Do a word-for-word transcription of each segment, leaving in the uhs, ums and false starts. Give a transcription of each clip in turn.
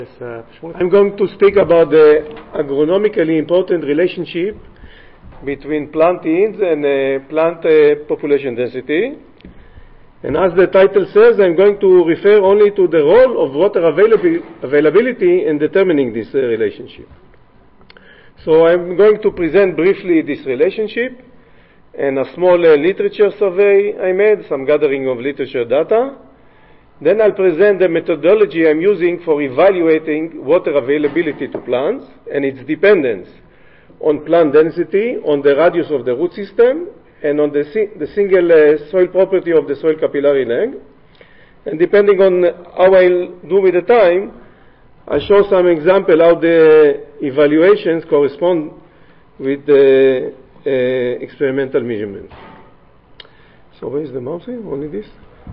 Uh, I'm going to speak about the agronomically important relationship between plant yields and uh, plant uh, population density. And as the title says, I'm going to refer only to the role of water availabi- availability in determining this uh, relationship. So I'm going to present briefly this relationship and a small uh, literature survey I made, some gathering of literature data. Then I'll present the methodology I'm using for evaluating water availability to plants and its dependence on plant density, on the radius of the root system, and on the, si- the single uh, soil property of the soil capillary length. And depending on how I'll do with the time, I'll show some example how the evaluations correspond with the uh, experimental measurements. So where is the mouse here? Only this?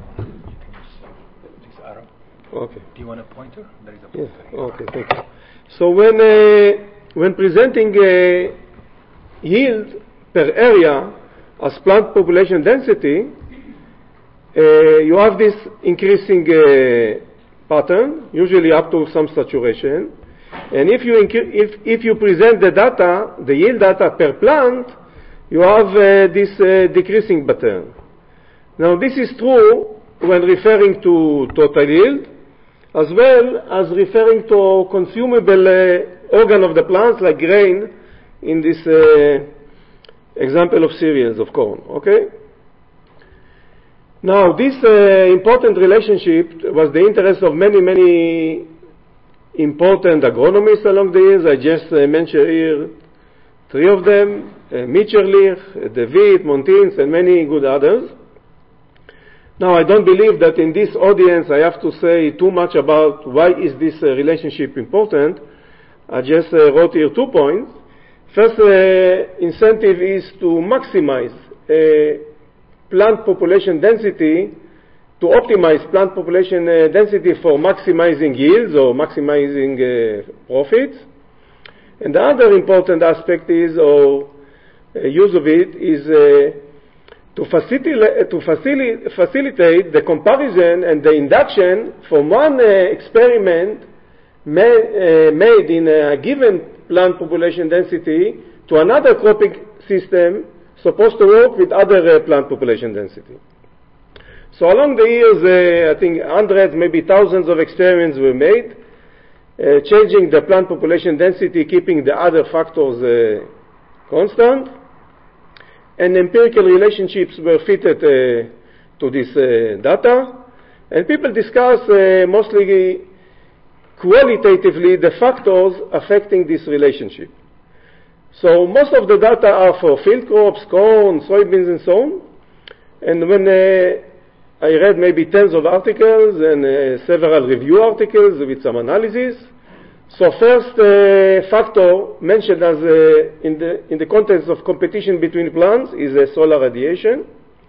Okay. Do you want a pointer? There is a pointer. Yes. Okay, thank you. So when uh, when presenting uh, yield per area as plant population density, uh, you have this increasing uh, pattern, usually up to some saturation. And if you inc- if if you present the data, the yield data per plant, you have uh, this uh, decreasing pattern. Now this is true when referring to total yield, as well as referring to consumable uh, organ of the plants like grain in this uh, example of cereals of corn. Okay. Now this uh, important relationship was the interest of many many important agronomists along the years. I just uh, mentioned here three of them: uh, Mitscherlich, De Wit, Montins, and many good others. Now, I don't believe that in this audience I have to say too much about why is this uh, relationship important. I just uh, wrote here two points. First uh, incentive is to maximize uh, plant population density, to optimize plant population uh, density for maximizing yields or maximizing uh, profits. And the other important aspect is, or uh, use of it, is uh, to facilitate, to facilitate, facilitate the comparison and the induction from one uh, experiment ma- uh, made in a given plant population density to another cropping system supposed to work with other uh, plant population density. So along the years, uh, I think hundreds, maybe thousands of experiments were made, uh, changing the plant population density, keeping the other factors uh, constant. And empirical relationships were fitted uh, to this uh, data. And people discuss uh, mostly qualitatively the factors affecting this relationship. So most of the data are for field crops, corn, soybeans, and so on. And when uh, I read maybe tens of articles and uh, several review articles with some analysis. So first uh, factor mentioned as uh, in the in the context of competition between plants is uh, solar radiation.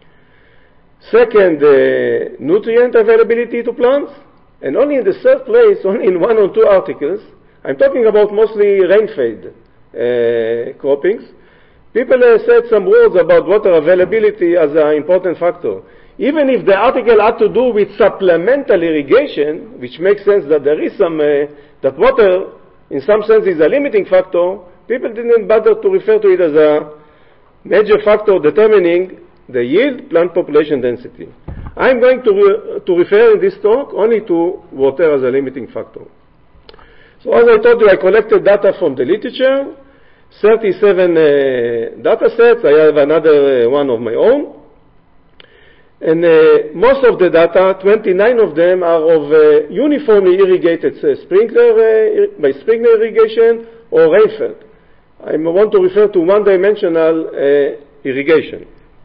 Second, uh, nutrient availability to plants, and only in the third place, only in one or two articles, I'm talking about mostly rain-fed uh, croppings. People uh, said some words about water availability as an important factor. Even if the article had to do with supplemental irrigation, which makes sense that there is some, uh, that water in some sense is a limiting factor, people didn't bother to refer to it as a major factor determining the yield plant population density. I'm going to, re- to refer in this talk only to water as a limiting factor. So as I told you, I collected data from the literature, thirty-seven uh, data sets. I have another uh, one of my own. And uh, most of the data, twenty-nine of them, are of uh, uniformly irrigated uh, sprinkler, uh, by sprinkler irrigation or rainfed. I want to refer to one-dimensional uh, irrigation.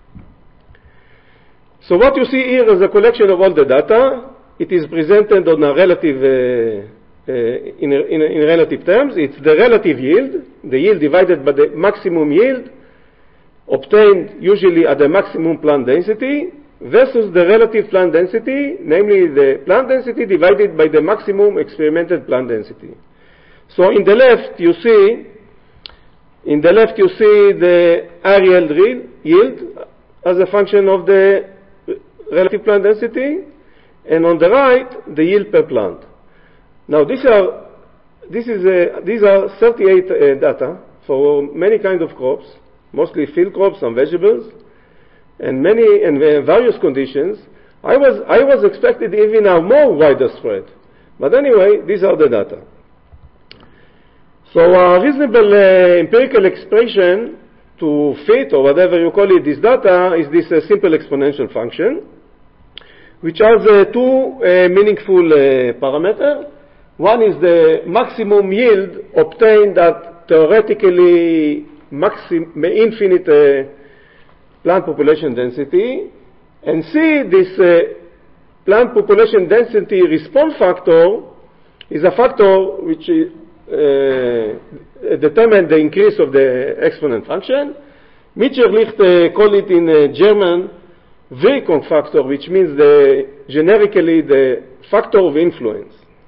So what you see here is a collection of all the data. It is presented on a relative, uh, uh, in, a, in, a, in relative terms. It's the relative yield, the yield divided by the maximum yield, obtained usually at the maximum plant density, versus the relative plant density, namely the plant density divided by the maximum experimented plant density. So in the left you see, in the left you see the aerial yield as a function of the relative plant density, and on the right the yield per plant. Now these are, this is a, these are thirty-eight uh, data for many kinds of crops, mostly field crops and vegetables, and many and uh, various conditions. I was, I was expected even a more wider spread. But anyway, these are the data. So a reasonable uh, empirical expression to fit, or whatever you call it, this data is this uh, simple exponential function, which has uh, two uh, meaningful uh, parameters. One is the maximum yield obtained at theoretically maxim- infinite uh, plant population density, and C, this uh, plant population density response factor is a factor which is, uh, determines the increase of the exponent function. Mitscherlich uh, call it in uh, German Wirkung factor, which means the, generically the factor of influence.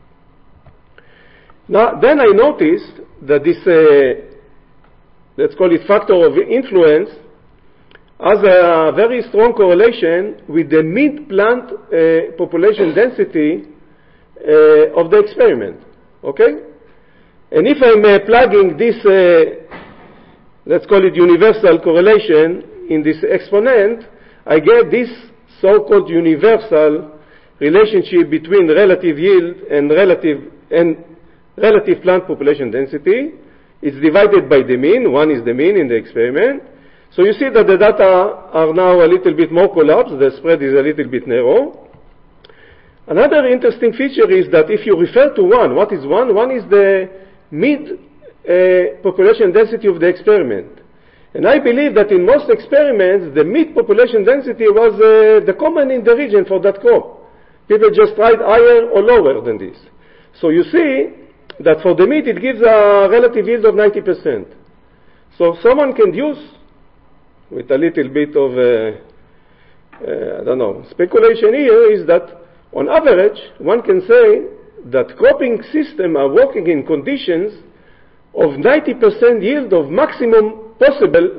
Now, then I noticed that this, uh, let's call it factor of influence, has a very strong correlation with the mid-plant uh, population density uh, of the experiment. Okay? And if I'm uh, plugging this, uh, let's call it universal correlation in this exponent, I get this so-called universal relationship between relative yield and relative and relative plant population density. It's divided by the mean. One is the mean in the experiment. So you see that the data are now a little bit more collapsed. The spread is a little bit narrow. Another interesting feature is that if you refer to one, what is one? One is the mid uh, population density of the experiment. And I believe that in most experiments, the mid population density was uh, the common in the region for that crop. People just tried higher or lower than this. So you see that for the mid, it gives a relative yield of ninety percent. So someone can use, with a little bit of, uh, uh, I don't know, speculation here, is that on average, one can say that cropping systems are working in conditions of ninety percent yield of maximum possible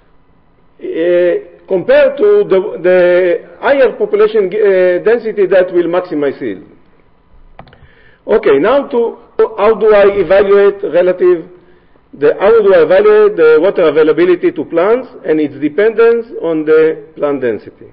uh, compared to the, the higher population uh, density that will maximize yield. Okay, now to how do I evaluate relative, the, how do I evaluate the water availability to plants and its dependence on the plant density?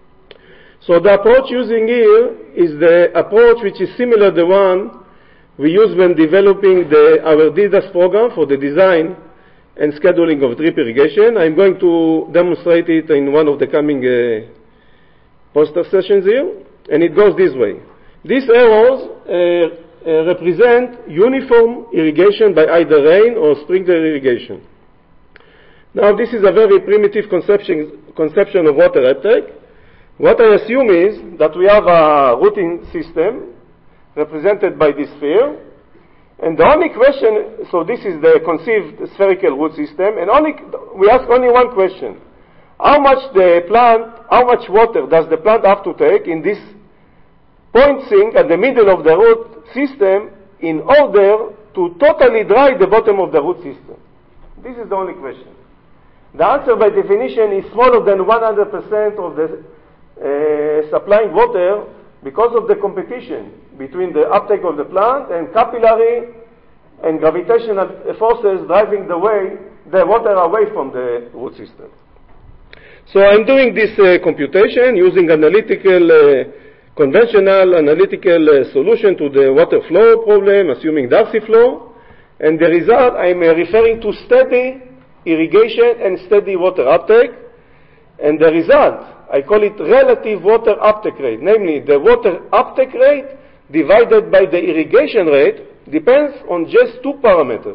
So the approach using here is the approach which is similar to the one we use when developing the, our D D A S program for the design and scheduling of drip irrigation. I'm going to demonstrate it in one of the coming uh, poster sessions here, and it goes this way. These arrows uh, uh, represent uniform irrigation by either rain or sprinkler irrigation. Now this is a very primitive conception, conception of water uptake. What I assume is that we have a routing system represented by this sphere, and the only question, so this is the conceived spherical root system, and only we ask only one question: how much the plant, how much water does the plant have to take in this point sink at the middle of the root system in order to totally dry the bottom of the root system? This is the only question. The answer by definition is smaller than one hundred percent of the uh, supplying water because of the competition between the uptake of the plant and capillary and gravitational forces driving the way the water away from the root system. So I'm doing this uh, computation using analytical, uh, conventional analytical uh, solution to the water flow problem, assuming Darcy flow, and the result I'm uh, referring to steady irrigation and steady water uptake, and the result I call it relative water uptake rate, namely the water uptake rate divided by the irrigation rate depends on just two parameters.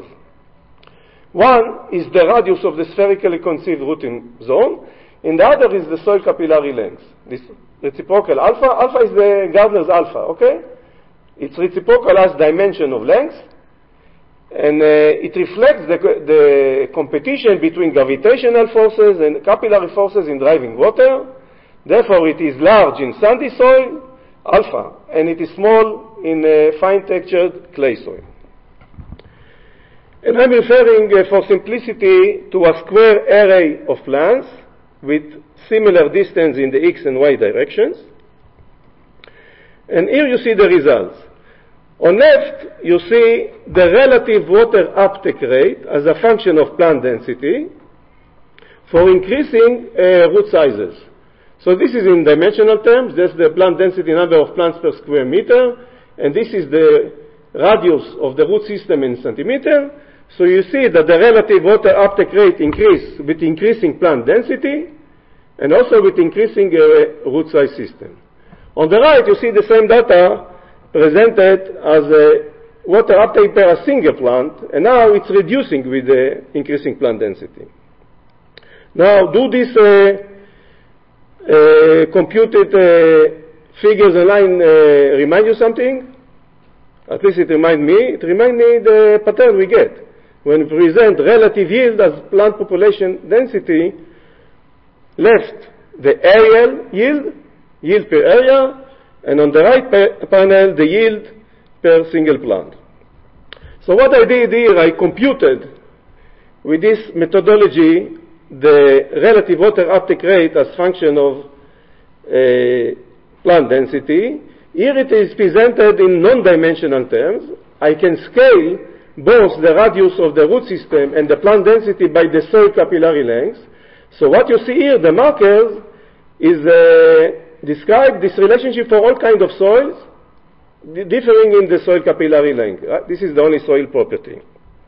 One is the radius of the spherically conceived rooting zone, and the other is the soil capillary length. This reciprocal alpha, alpha is the Gardner's alpha, okay? It's reciprocal as dimension of length, and uh, it reflects the, the competition between gravitational forces and capillary forces in driving water. Therefore, it is large in sandy soil, alpha, and it is small in uh, fine-textured clay soil. And I'm referring, uh, for simplicity, to a square array of plants with similar distance in the x and y directions. And here you see the results. On left, you see the relative water uptake rate as a function of plant density for increasing uh, root sizes. So this is in dimensional terms. That's the plant density number of plants per square meter, and this is the radius of the root system in centimeter. So you see that the relative water uptake rate increase with increasing plant density and also with increasing uh, root size system. On the right, you see the same data presented as a water uptake per a single plant, and now it's reducing with the increasing plant density. Now, do these uh, uh, computed uh, figures and line uh, remind you something? At least it reminds me. It reminds me the pattern we get when we present relative yield as plant population density. Left, the areal yield, yield per area, and on the right pa- panel, the yield per single plant. So what I did here, I computed with this methodology the relative water uptake rate as function of uh, plant density. Here it is presented in non-dimensional terms. I can scale both the radius of the root system and the plant density by the soil capillary length. So what you see here, the markers, is uh, describe this relationship for all kinds of soils, differing in the soil capillary length. Right? This is the only soil property.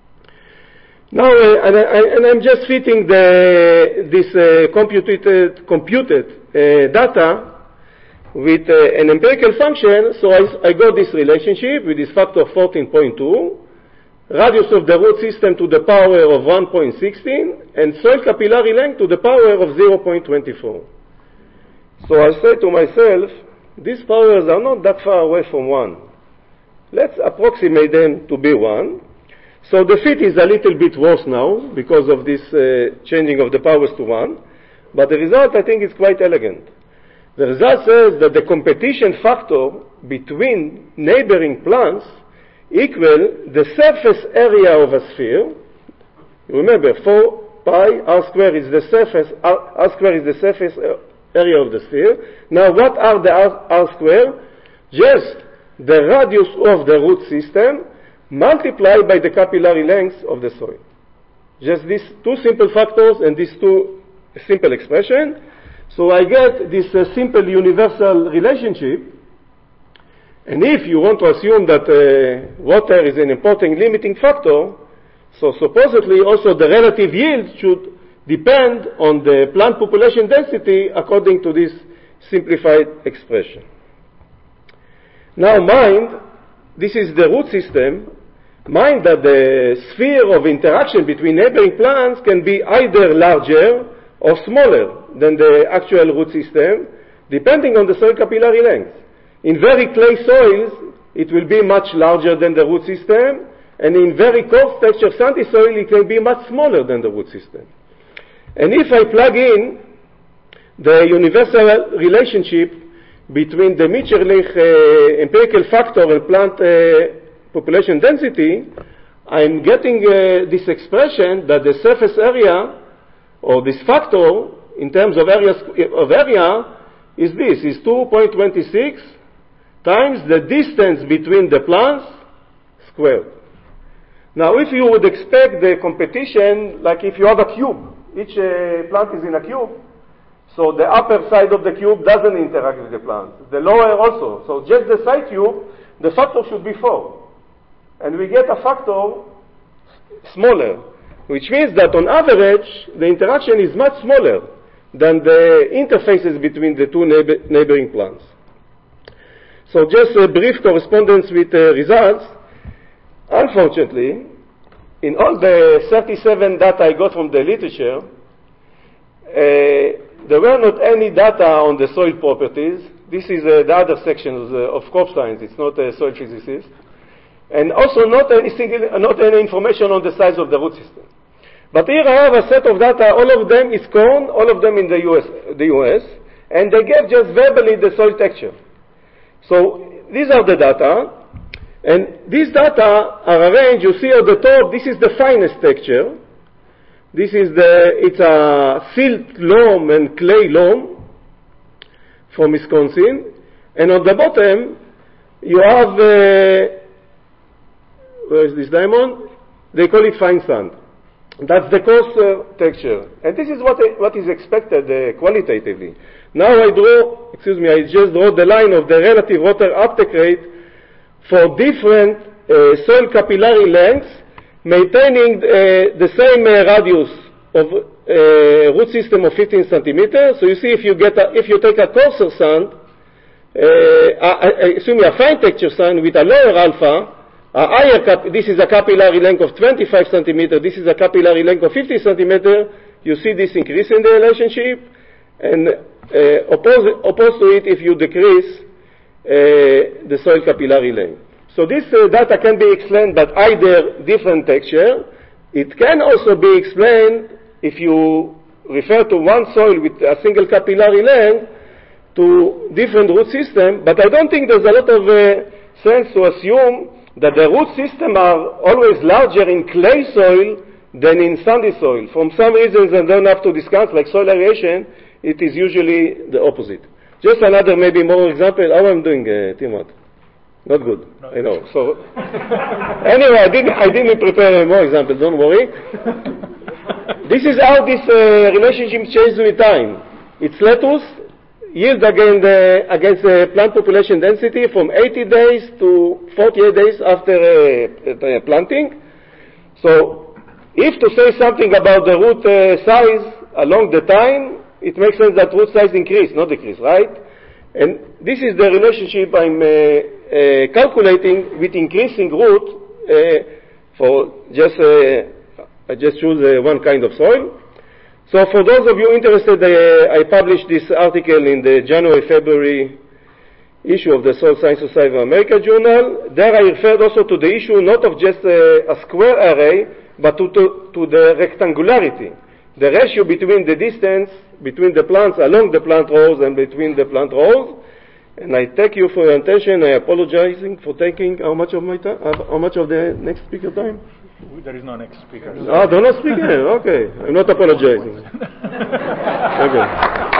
Now, uh, and, I, and I'm just fitting the, this uh, computed, computed uh, data with uh, an empirical function. So I, I got this relationship with this factor of fourteen point two. Radius of the root system to the power of one point one six, and soil capillary length to the power of zero point two four. So I say to myself, these powers are not that far away from one. Let's approximate them to be one. So the fit is a little bit worse now because of this uh, changing of the powers to one, but the result I think is quite elegant. The result says that the competition factor between neighboring plants equal the surface area of a sphere. Remember, four pi r square is the surface, r, r square is the surface area of the sphere. Now what are the r, r square? Just the radius of the root system multiplied by the capillary length of the soil. Just these two simple factors and these two simple expression. So I get this uh, simple universal relationship. And if you want to assume that uh, water is an important limiting factor, so supposedly also the relative yield should depend on the plant population density according to this simplified expression. Now mind, this is the root system. Mind that the sphere of interaction between neighboring plants can be either larger or smaller than the actual root system, depending on the soil capillary length. In very clay soils, it will be much larger than the root system, and in very coarse texture sandy soil, it can be much smaller than the root system. And if I plug in the universal relationship between the Mitscherlich uh, empirical factor and plant uh, population density, I'm getting uh, this expression that the surface area, or this factor in terms of area, of area is this, is two point two six times the distance between the plants squared. Now, if you would expect the competition, like if you have a cube, each uh, plant is in a cube, so the upper side of the cube doesn't interact with the plant. The lower also. So just the side cube, the factor should be four. And we get a factor smaller, which means that on average, the interaction is much smaller than the interfaces between the two neighbor, neighboring plants. So just a brief correspondence with uh, results. Unfortunately, in all the thirty-seven data I got from the literature, uh, there were not any data on the soil properties. This is uh, the other sections uh, of crop science. It's not a soil physicist. And also not any, single, not any information on the size of the root system. But here I have a set of data. All of them is corn, all of them in the U S, the U S, and they gave just verbally the soil texture. So these are the data, and these data are arranged. You see at the top, this is the finest texture. This is the, it's a silt loam and clay loam from Wisconsin. And on the bottom, you have uh, where is this diamond? They call it fine sand. That's the coarser texture. And this is what, I, what is expected uh, qualitatively. Now I draw, excuse me, I just draw the line of the relative water uptake rate for different uh, soil capillary lengths, maintaining uh, the same uh, radius of uh, root system of fifteen centimeters. So you see, if you get a, if you take a coarser sand, uh, uh, excuse me, a fine texture sand with a lower alpha, a higher cap- this is a capillary length of twenty-five centimeters, this is a capillary length of fifty centimeters, you see this increase in the relationship, and uh, opposed, opposed to it if you decrease uh, the soil capillary length. So this uh, data can be explained by either different texture. It can also be explained if you refer to one soil with a single capillary length to different root system, but I don't think there's a lot of uh, sense to assume that the root system are always larger in clay soil than in sandy soil. From some reasons I don't have to discuss, like soil aeration, it is usually the opposite. Just another maybe more example. How I'm doing, uh, Timot? Not good, no, I know. So anyway, I didn't, I didn't prepare more examples, don't worry. This is how this uh, relationship changes with time. Its lettuce yield against, uh, against uh, plant population density from eighty days to forty-eight days after uh, uh, planting. So if to say something about the root uh, size along the time, it makes sense that root size increase, not decrease, right? And this is the relationship I'm uh, uh, calculating with increasing root uh, for just, uh, I just choose uh, one kind of soil. So for those of you interested, uh, I published this article in the January-February issue of the Soil Science Society of America journal. There I referred also to the issue not of just uh, a square array, but to, to, to the rectangularity, the ratio between the distance between the plants along the plant rows and between the plant rows. And I thank you for your attention. I apologizing for taking how much of my time, how much of the next speaker time? There is no next speaker. Ah, don't not speak here. Okay, I'm not apologizing. Okay.